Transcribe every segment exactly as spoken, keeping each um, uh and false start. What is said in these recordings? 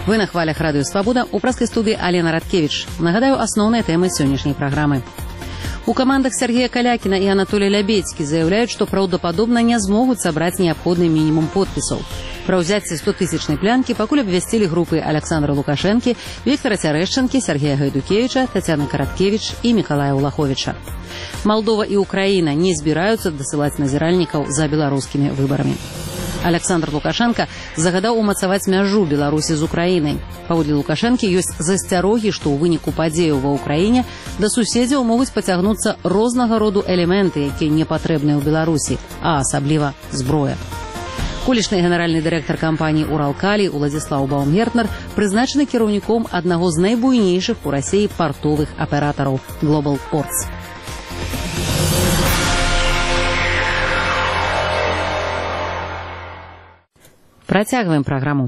Вы на хвалях радыё Свабода, у праскай студыі Алена Радкевіч. Нагадаю, асноўныя тэмы сённяшняй праграмы. У камандах Сергея Калякіна і Анатолія Лябедзькі заяўляюць, што праўдападобна не змогуць сабраць неабходны мінімум подпісаў. Пра ўзяцце стотысячнай плянкі пакуль абвясцілі групы Александра Лукашэнкі, Віктара Цярэшчанкі, Сергея Гайдукевіча, Тацяны Караткевіч і Мікалая Улаховіча. Малдова і Украіна не збіраюцца дасылаць назіральнікаў за беларускімі выбарамі. Александр Лукашенко загадаў умацаваць мяжу Беларусі з Украінай. Паводле Лукашэнкі ёсць засцярогі, што ў выніку падзеяў ва Ўкраіне да суседзяў могуць пацягнуцца рознага роду элементы, якія не патрэбныя ў Беларусі, а асабліва зброя. Колішні генеральны дырэктар кампаніі «Уралкалі» Уладзіслаў Баумгертнер прызначаны кіраўніком аднаго з найбуйнейшых у Расіі партовых аператараў Global Ports. Працягваем праграму.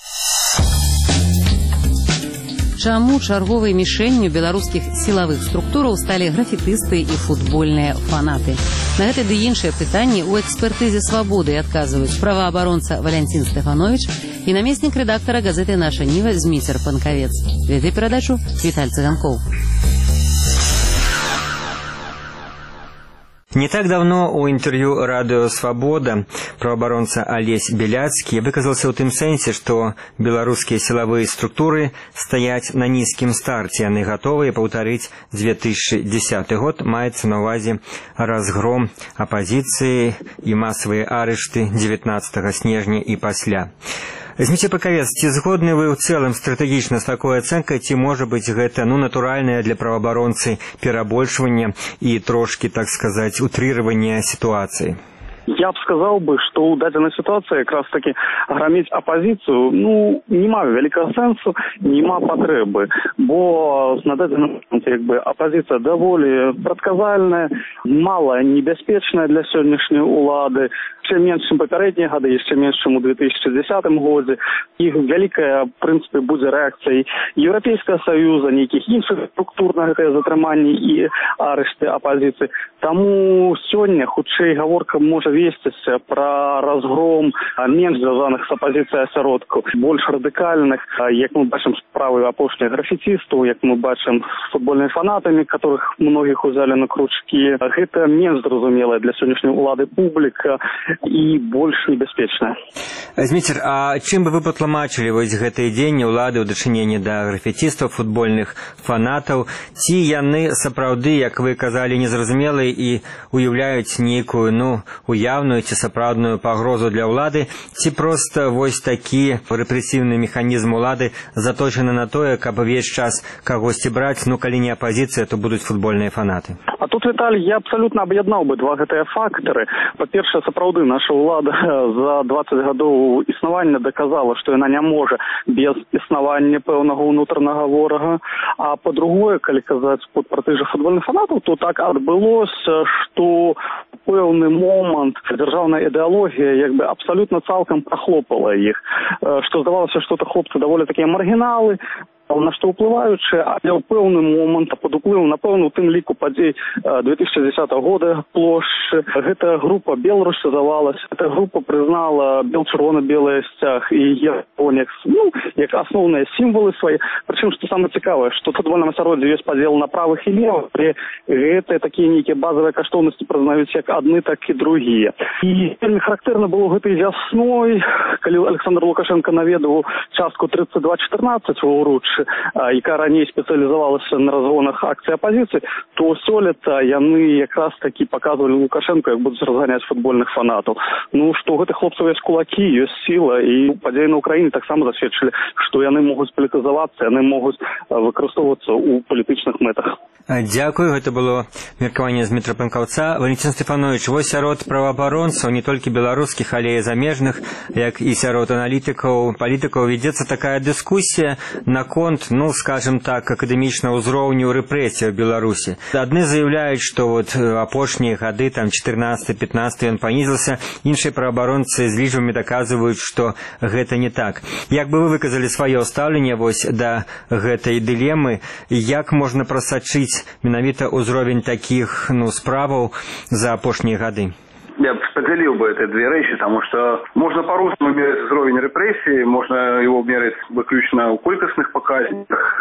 Чаму чарговай мішэнню беларускіх сілавых структураў сталі графітысты і футбольныя фанаты? На гэта ды іншыя пытанні ў экспертызе «Свабоды» адказваюць праваабаронца Валянцін Стэфанович і намеснік рэдактара газеты «Наша Ніва» Зміцер Панкавец. Вядзе перадачу Віталь Цыганкоў. Не так давно у интервью радыё «Свабода» праваабаронца Алесь Беляцкі выказался ў тым сэнсе, што беларускія сілавыя структуры стаяць на нізкім старце, яны гатовыя паўтарыць две тысячи десятый год, маецца на ўвазе разгром апазіцыі і масавыя арышты дзевятнаццатага снежня і пасля. Зміцер Панкавец, ці згодны вы ў цэлым стратэгічна з такой ацэнкай, ці можа быць гэта ну натуральнае для праваабаронцы перабольшванне і трошки, так сказаць, утрыраванне сітуацыі? Я б сказал бы, что у дадзенай ситуации как раз таки громить оппозицию, ну, нема великого сенсу, нема потребы, бо на дадзеным как бы оппозиция довольно предсказальная, мало небяспечная для сегодняшней улады, чем меньше, чем попередние годы, еще меньше, чем у две тысячи десятым году, их великая, в принципе, будет реакцией Европейского Союза, неких инфраструктурных затриманий и арешты оппозиции. Тому сегодня худшая говорка может вестися про разгром менш звязаных з апозіцыяй асяродкаў, больш радыкальных, як мы бачым справы апошніх графітыстаў, як мы бачым з футбольнымі фанатамі, которых многіх узялі на кручкі. Гэта менш зразумелая для сённяшняй улады публіка і больш небяспечная. Зміцер, а чым бы вы патлумачылі вось гэтыя дзеянні ўлады ў дачыненні да графітыстаў, футбольных фанатаў? Ці яны сапраўды, як вы казалі, незразумелыя і уяўляюць нейкую, ну, уявную ці сапраўдную пагрозу для ўлады, ці проста вось такі рэпрэсіўны механізм улады заточаны на тое, каб увесь час кагосьці браць, ну калі не апозіцыя, то будуць футбольныя фанаты? А тут, Віталій, я абсалютна аб'яднаў бы два гэтыя фактары. Па-першае, сапраўды наша ўлада за двадцать гадоў існавання даказала, што яна не можа без існавання пэўнага ўнутранага ворага. А па-другое, калі казаць пра тых жа футбольных фанатаў, то так адбылося, што пэўны момант дзяржаўная ідэалогія як бы абсалютна цалкам прахлопала іх, што здавалася, што это хлопцы даволі такія маргіналы, на што ўплываючы, але ў пэўны момант пад уплывам, напэўна, у тым ліку падзей две тысячи десятого года плошчы. Гэта група беларусізавалась, эта група прызнала бел-чырвона-белый сцяг і як, ну, як асноўныя сімвалы свае. Прычым, што самае цікавае, што ў футбольным асяроддзі ёсць падзел на правых і левых, і гэтыя такія нейкія базавыя каштоўнасці прызнаюць як адны, так і другія. І вельмі характэрна было гэтай вясной, калі Александр Лукашенко наведаў частку тридцать два чатырнаццаць ва ўруччы, якая раней спецыялізавалася на разгонах акцый апозіцыі, то сёлета яны якраз такі паказвалі Лукашенко, як будуць разганяць футбольных фанатаў. Ну, што гэтых хлопцаў ёсць кулакі, ёсць сіла, і падзеі на Ўкраіне таксама засведчылі, што яны могуць палітызавацца, яны могуць выкарыстоўвацца ў палітычных мэтах. Дзякую, гэта было меркаванне Зміцера Панкаўца. Валянцін Стэфанович, вось сярод праваабаронцаў, не толькі беларускіх, але і замежных, як і сярод аналітыкаў, палітыкаў, вядзецца такая дыскусія наконт, ну, скажем так, акадэмічнага ўзроўню рэпрэсій у Беларусі. Адны заяўляюць, што вот апошнія гады, там, чатырнаццаты-пятнаццаты ён панізіўся, іншыя праваабаронцы з лічбамі даказваюць, што гэта не так. Як бы вы выказалі сваё стаўленне вось да гэтай дылемы, як можна прасачыць менавіта ўзровень такіх, ну, справаў за апошнія гады? Я б поделил бы эти две вещи, потому что можно по-русски мерить уровень репрессий, можно его мерить выключно у колькостных показниках,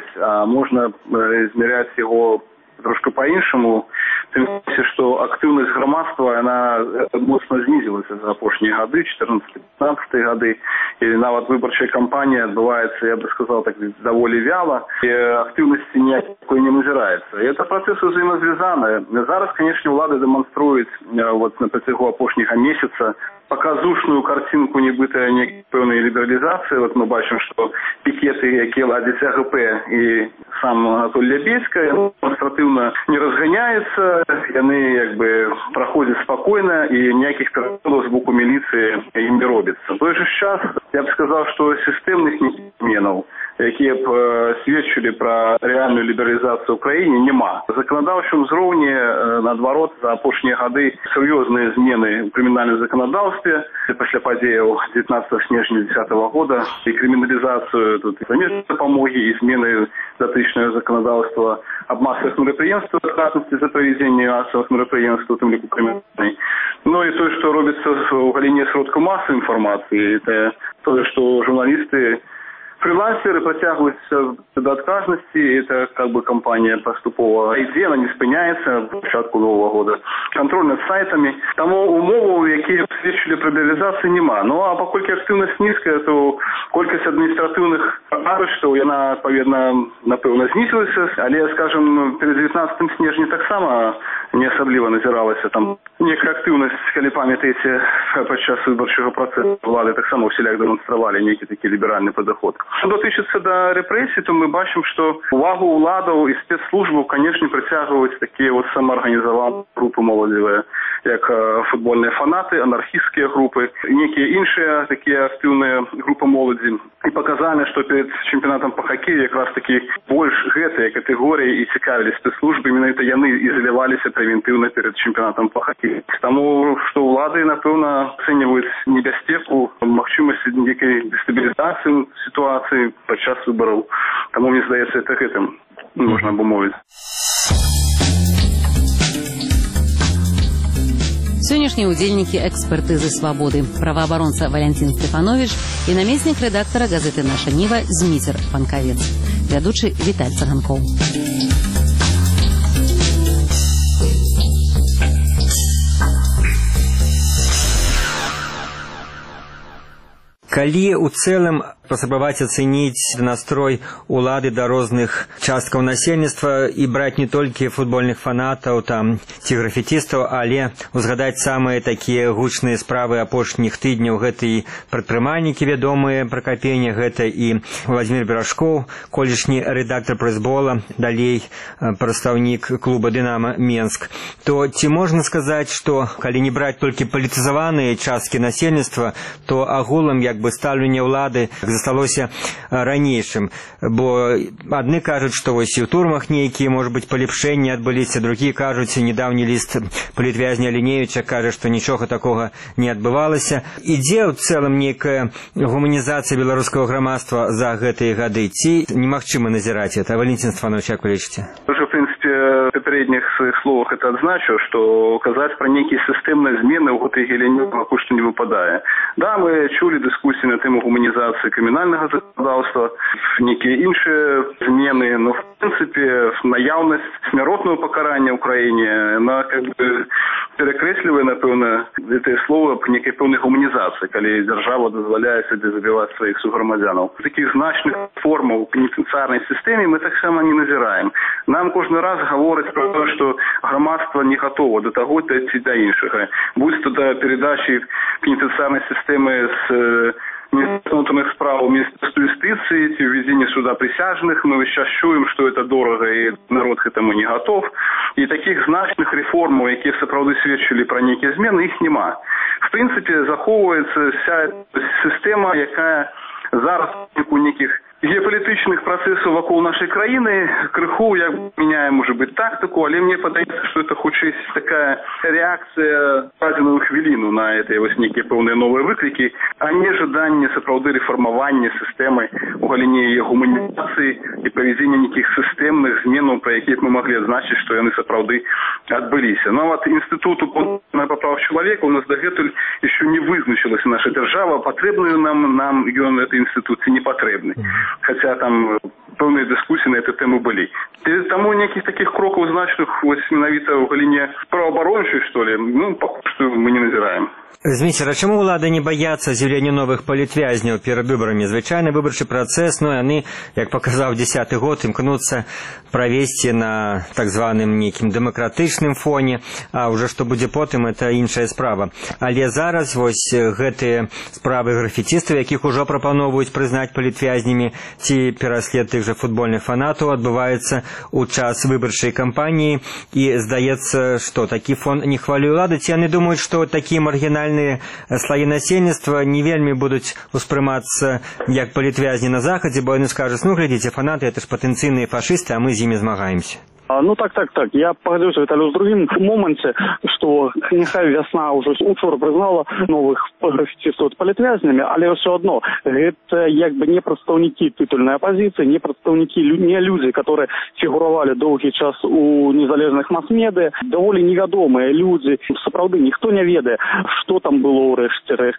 а можно измерять его трошки по-іншому, тим більше, що активність громадства, вона моцно знизилася за останні роки, чотирнадцятий-п'ятнадцятий роки, і навіть виборча кампанія відбувається, я би сказав, так доволі вяло, і активності ніякої не назирається. І це процес взаємозв'язаний. Зараз, звісно, влада демонструють от, на протягу останнього місяця показушную картинку нібито певної лібералізації. От ми бачимо, що пікети, які ладять АГП і сам Анатолій Лябецький, демонстративно не розганяються, вони якби проходять спокійно і ніяких переходів з боку міліції їм не робиться. В той же час, я б сказав, що системних змін, які б свідчили про реальну лібералізацію в Україні, нема. В законодавчому зрівні, наоборот, за останні роки серйозні зміни в кримінальному законодавстві, після подій дев'ятнадцятого снежня две тысячи десятого года, і криміналізацію тут заміжної допомоги, і зміни дотичного законодавства об массовых мероприятиях, отказности за проведение массовых мероприятий, в том лику криминальной. Ну и то, что робится в галине сродку массовой информации, это то, что журналисты фрилансеры протягиваются до отказности, это как бы компания поступова йде, она не спиняется в початку нового года. Контроль над сайтами. Тому умову, які свідчили про лібералізацію, нема. Ну а поскольку активність низька, то кількість адміністративних арештів, вона, відповідно, напевно, знизилася, але, скажімо, перед дев'ятнадцятим снежня так само не особливо назиралася. Там ніяка активність, коли пам'ятаєте, під час виборчого процесу влади так само всіляк демонстрували некий такий ліберальний підход. Що дотичиться до репресій, то ми бачимо, що увагу владу і спецслужбу, звісно, притягують такі от самоорганізовані групи молодіві, як футбольні фанати, анархістські групи, і які інші такі активні групи молоді. І показали, що перед чемпіонатом по хокею якраз таки більш цієї категорії і цікавились спецслужби, іменно це вони і заливалися превентивно перед чемпіонатом по хокею. Тому, що влади, напевно, оцінюють небезпеку, можливість ніякої дестабілізації ситуації під час виборів. Тому, мені здається, це цим можна б мовити. Сённяшнія удзельнікі экспертызы «Свабоды», праваабаронца Валентин Стефанович і намеснік рэдактара газеты «Наша Ніва» Зміцер Панкавец, вядучы Віталь Цаганкоў. Калі ў цэлым паспрабаваць ацэніць настрой улады да розных часткаў насельніцтва і браць не толькі футбольных фанатаў там ці графітыстаў, але узгадаць самыя такія гучныя справы апошніх тыдняў, гэта і прадпрымальнікі вядомыя Пракапеня, гэта і Владзімір Беражкоў, колішні рэдактар прэсбола, далей прадстаўнік клуба «Дынамо Менск». То ці можна сказаць, што калі не браць толькі палітызаваныя часткі насельніцтва, то агулам як бы стаўленне ўлады засталося ранейшым, бо адны кажуць, што вось і ў турмах нейкія, можа быць, палепшэнні адбыліся, другія кажуць, недаўні ліст палітвязня Ліневіча кажа, што нічога такога не адбывалася. Ідзе ў цэлым нейкая гуманізацыя беларускага грамадства за гэтыя гады, ці немагчыма назіраць это? Валентин Стефанович, як вы лічыце? Уже, в принципе, в попередних своих словах это отзначу, что казаць про некие системные змены ў гэтай галіне пакуль што не выпадае. Да, мы чулі дискуссии на тему гуманизации криминального законодательства, некие іншие змены, но в принципе наявность смяротного покарания в Украине, она как бы перекреслівае, напэўна, гэтае слово по некой пэўнай гуманизации, калі держава дозволяе сабе забіваць своих суграмадзянаў. Таких значных формаў в пенітенциарнай системе мы таксама не назираем. Нам кожны раз гавораць про то, что грамадство не готово до того ці да іншага. Будь то до передачи пенітенциарной системы с Министерство внутренних справ, Министерство юстиции, введение суда присяжных. Мы сейчас чуем, что это дорого, и народ к этому не готов. И таких значных реформ, які сапраўды свідчили про некие змены, их нема. В принципе, заховывается вся эта система, якая зараз у неких геапалітычных працэсаў вакол нашай краіны крыху як мяняе, можа быць, тактыку, але мне падаецца, што это хутчэй такая рэакцыя дадзеную хвіліну на гэтыя вось нейкія пэўныя новыя выклікі, а не жаданне сапраўды рэфармавання сістэмы у галіне яе гуманізацыі і правядзення нейкіх сістэмных зменаў, пра якія мы маглі адзначыць, што яны сапраўды адбыліся. Нават інстытуту прав чалавека у нас дагэтуль яшчэ не вызначылася наша дзяржава, патрэбную нам нам ён гэты інстытут ці не патрэбны. Хотя там пэўныя дыскусіі на эту тэму былі. Таму нейкіх такіх крокаў значных вось менавіта ў галіне праваабарончай, што ли, ну, пакуль што мы не назіраем. Зміцер, а чаму ўлады не баяцца з'яўлення новых палітвязняў перад выбарамі? Звычайны выбарчы працэс, ну, яны, як паказаў дзесяты год, імкнуцца правесці на так званым нейкім дэмакратычным фоне, а ўжо што будзе потым, это іншая справа. Але зараз вось гэтыя справы графіцістаў, якіх ужо прапаноўваюць прызнаць палітвязнямі, ці пераслед тых жа футбольных фанатаў адбываецца ў час выбарчай кампаніі, і здаецца, што такі фон не хвалюе ўлады, ці яны думаюць, што такія маргінальныя слаі насельніцтва не вельмі будуць успрымацца як палітвязні на захадзе, бо яны скажуць, ну, глядзіце, фанаты, это ж патэнцыйныя фашысты, а мы з імі змагаемся. Ну так, так, так. Я погоджуюсь, Віталій, з другим моменте, що нехай весна уже учора признала нових графіцістів політв'язнями, але все одно, это якби не представники титульної опозиції, не представники, не люди, які фігурували довгий час у незалежних мас-медіа, доволі невідомі люди, справді ніхто не ведає, що там було у решті.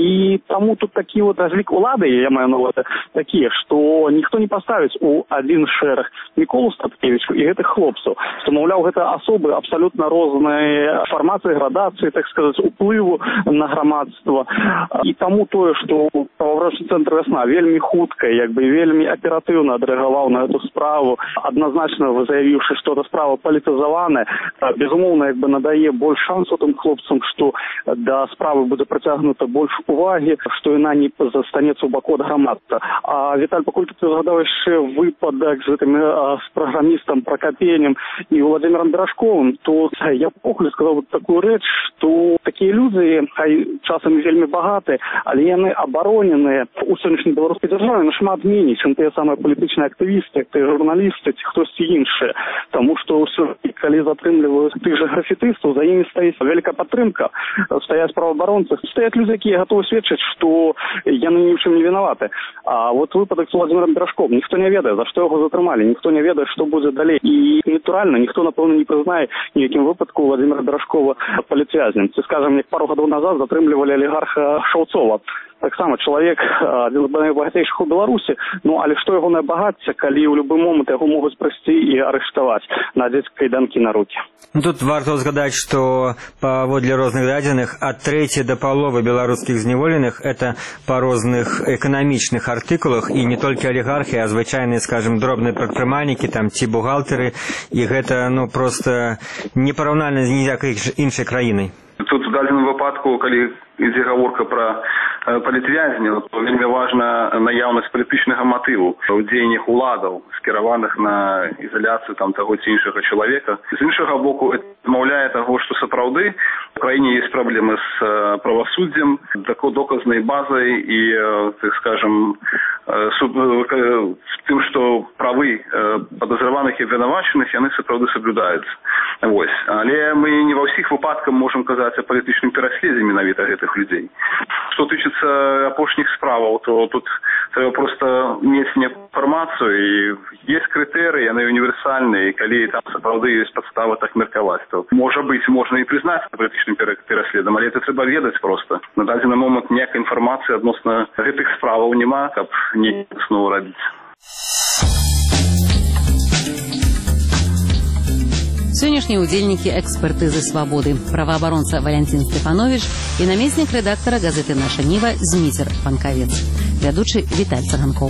І тому тут такі от розлік влади, я маю на увазі, такі, що ніхто не поставить у один шерах Миколу Статкевичу і гэтых хлопцаў, што, маўляў, гэта асобы абсалютна розныя фармацыі, градацыі, так сказаць, уплыву на грамадства. І таму тое, што праваабарончы цэнтр «Вясна» вельмі хутка, як бы вельмі аператыўна адрэагаваў на эту справу, адназначна заявіўшы, што эта справа палітызаваная, безумоўна, як бы надае больш шансу тым хлопцам, што да справы будзе прыцягнута больш увагі, што яна не застанецца ў баку ад грамадства. А, Віталь, пакуль ты згадаў яшчэ выпадак з гэтым з праграмістам Прокопенком и Владимиром Бережковым, то я похуй сказал вот такую речь, что такие люди, хай часом вельми богаты, але яны оборонены у сённяшняй беларускай дзяржаве нашмат меней, чым тыя самыя палітычныя актывісты, тыя журналісты, ці хтосьці іншыя. Таму што ўсё, калі затрымліваюць тых жа графітыстаў, за імі стаіць вялікая падтрымка, стаяць праваабаронцы, стаяць людзі, якія гатовы сведчыць, што яны ні ў чым не вінаваты. А вот выпадак з Владимиром Бережковым, ніхто не ведае, за што яго затрымалі, ніхто не ведае, што будзе далей. І натуральна, ніхто, напэўна, не прызнае ніякім выпадку Владимира Бережкова палітвязнем. Ці, скажем, як пару гадоў назад затрымлівалі алігарха Шаўцова. Таксама чалавек адзін з найбагатейшых у Беларусі, ну, але што ягонае багацце, калі ў любы момант яго могуць прыйсці і арыштаваць, надзець кайданкі на рукі. Тут варта згадаць, што паводле розных дадзеных ад трэці да паловы беларускіх зняволеных это па розных эканамічных артыкулах, і не толькі алігархі, а звычайныя, скажем, дробныя прадпрымальнікі там ці бухгалтары, і гэта, ну, проста непараўнальна з ніякай іншай краінай. Тут в дадзеным выпадку, калі ідзе гаворка пра палітвязняў, то вельмі важна наяўнасць палітычнага матыву ў дзеяннях уладаў, скіраваных на ізаляцыю там таго ці іншага чалавека. З іншага боку, это адмаўляе таго, што сапраўды у краіне ёсць праблемы з правасуддзем, такой доказнай базай і, так скажем, тым, што правы падазраваных і абвінавачаных яны сапраўды соблюдаюцца. Вось. Але мы не ва ўсіх выпадках можам казаць о палітычным пераследзе менавіта гэтых людзей. Што тычыцца апошніх справаў, то тут трэба проста мець інфармацыю, і ёсць крытэрыі, яны універсальныя, і калі там сапраўды ёсць падстава так меркаваць, то можа быць, можна і прызнаць палітычным пераследам, але это трэба ведаць проста. На дадзены момант ніякай інфармацыі адносна гэтых справаў няма, каб не зноў рабіць. Сённяшнія ўдзельнікі экспертызы «Свабоды». Праваабаронца Валянцін Стефанович і намеснік рэдактара газеты «Наша Ніва» Зміцер Панкавец. Вядучы Віталь Цаганкоў.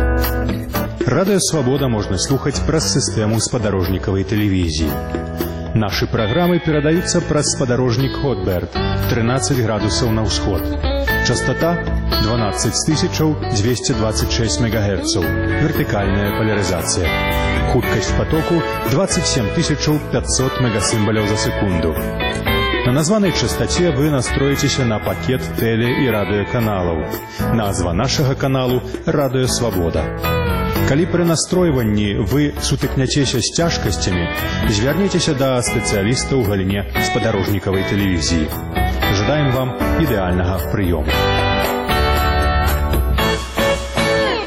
Радыё «Свабода» можна слухаць праз сістэму спадарожнікавай тэлевізіі. Нашы праграмы перадаюцца праз спадарожнік Хотберд, тринадцать градусаў на ўсход. Частота дванадцать тысяч двести двадцать шесть мегагерцаў, вертыкальная поляризация. Хуткасць потоку двадцать семь тысяч пятьсот мегасимболяў за секунду. На названай частоце вы настроитеся на пакет теле- і радыёканалаў. Назва нашага каналу «Радыё Свабода». Калі пры настройванні вы сутыкняцеся з цяжкасцямі, звярніцеся да спецыяліста ў галіне спадарожнікавай тэлевізіі. Жадаем вам ідэальнага прыёму.